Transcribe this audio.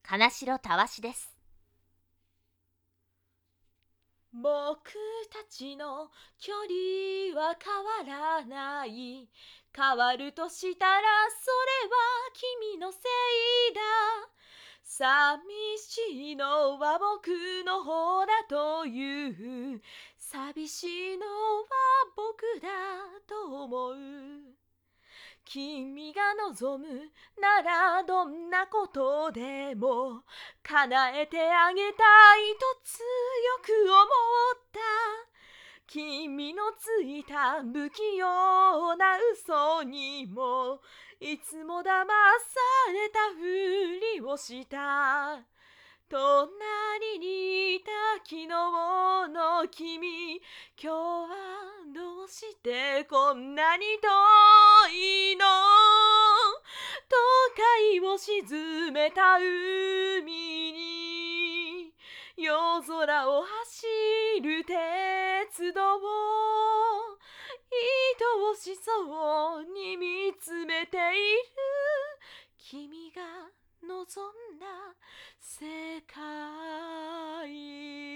金城たわしです。 僕たちの距離は変わらない。変わるとしたらそれは君のせいだ。寂しいのは僕の方だという。寂しいのは僕だと思う。君が望むならどんなことでも叶えてあげたいと強く思った。君のついた不器用な嘘にもいつも騙されたふりをした。隣にいた昨日の君、今日はどうしてこんなに遠いの。都会を沈めた海に夜空を走る鉄道、愛しそうに見つめている君が望んだ世界。